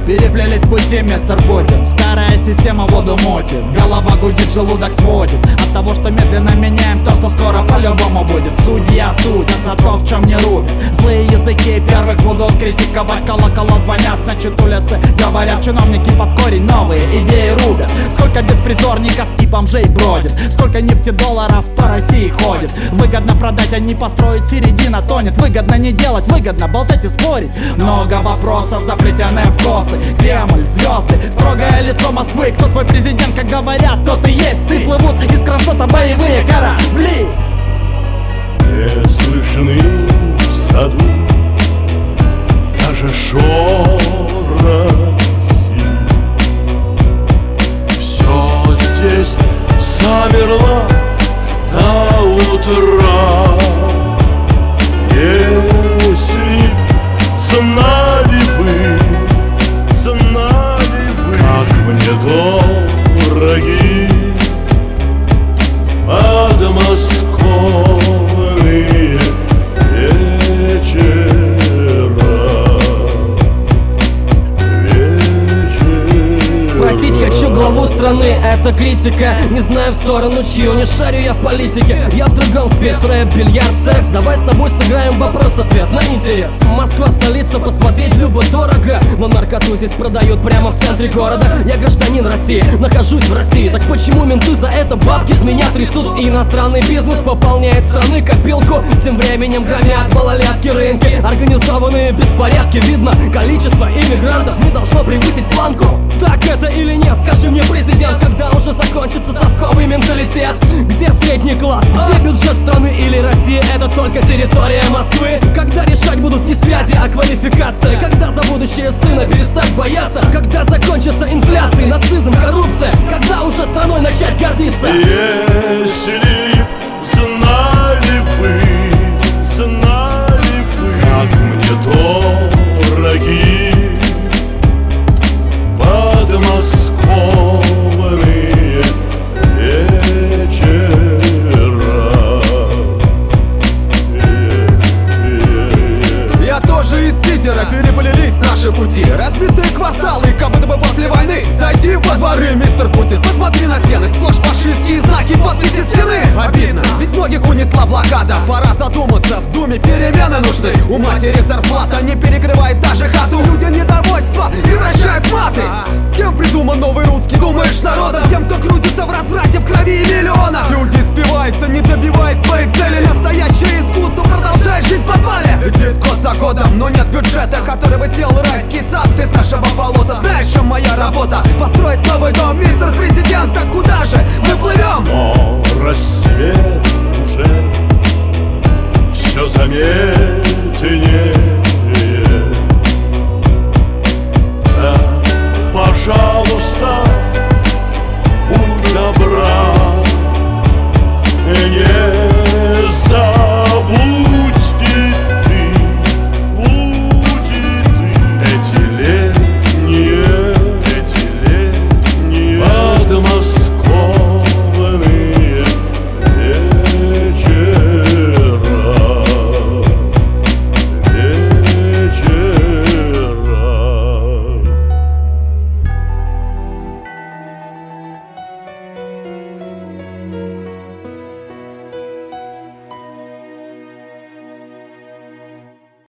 Переплелись пути, мистер Путин. Старая система воду мутит, голова гудит, желудок сводит от того, что медленно меняем то, что скоро по-любому будет. Судья судит за то, в чем не рубит. Злые языки первых будут критиковать. Колокола звонят, значит улицы говорят. Чиновники под корень новые идеи рубят. Сколько беспризорников и бомжей бродит, сколько нефтедолларов по России ходит. Выгодно продать, а не построить, середина тонет. Выгодно не делать, выгодно болтать и спорить. Много вопросов заплетены в косы. Кремль, звезды, строгое лицо Москвы. Кто твой президент, как говорят, тот и есть ты. Плывут из кронштадта боевые корабли. Не слышны в саду даже шорохи. Все здесь замерло до утра. Если знали вы, как мне дороги подмосковные вечера. Спросить хочу главу страны, это критика. Не знаю в сторону чью, не шарю я в политике. Я в другом спец, рэп, бильярд, секс. Давай с тобой сыграем вопрос-ответ на интерес. Москва столица, посмотреть любо дорого, но наркоту здесь продают прямо в центре города. Я гражданин России, нахожусь в России. Так почему менты за это бабки с меня трясут? И иностранный бизнес пополняет страны как белку. Тем временем громят малолетки рынки. Организованные беспорядки, видно, количество иммигрантов не должно превысить планку. Так это или нет, скажи мне, президент, когда уже закончится совковый менталитет? Где средний класс, где бюджет страны или Россия? Это только территория Москвы. Когда решать будут не связи, а квалификация? Когда за будущее сына перестать бояться? Когда закончится инфляция, нацизм, коррупция? Когда уже страной начать гордиться? Если знали вы, как мне дороги подмосковные вечера. Я тоже из Питера, переплелись наши пути. Разбитые кварталы, как будто бы после войны. Зайди во дворы, мистер Путин, посмотри на стены. Сплошь фашистские знаки, подписи стены. Обидно, ведь многих унесла блокада. Пора задуматься, в Думе перемены нужны. У матери зарплата не перекрывает даже хату. Люди недовольства превращают маты. Кем придуман новый русский? Думаешь, народом? Тем, кто крутится в разврате, в крови миллионов. Люди спиваются, не добивая своих целей. Настоящее искусство продолжает жить в подвале. Летит год за годом, но нет бюджета, который бы сделал райский сад из нашего болота. Знаешь, в чем моя работа? Построить новый дом, мистер президент. Так куда же мы плывем? Но рассвет уже все заметнее.